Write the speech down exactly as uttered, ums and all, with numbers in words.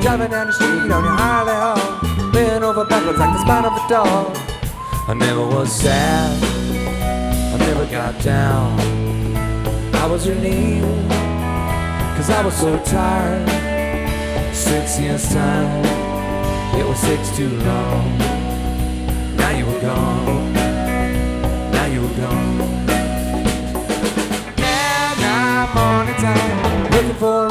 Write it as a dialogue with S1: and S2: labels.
S1: driving down the street on your Harley Hall, bent over backwards like the spine of a dog. I never was sad, I never got down. I was relieved, cause I was so tired. Six years time, it was six too long. Now you were gone, now you were gone. Now, now morning time, looking for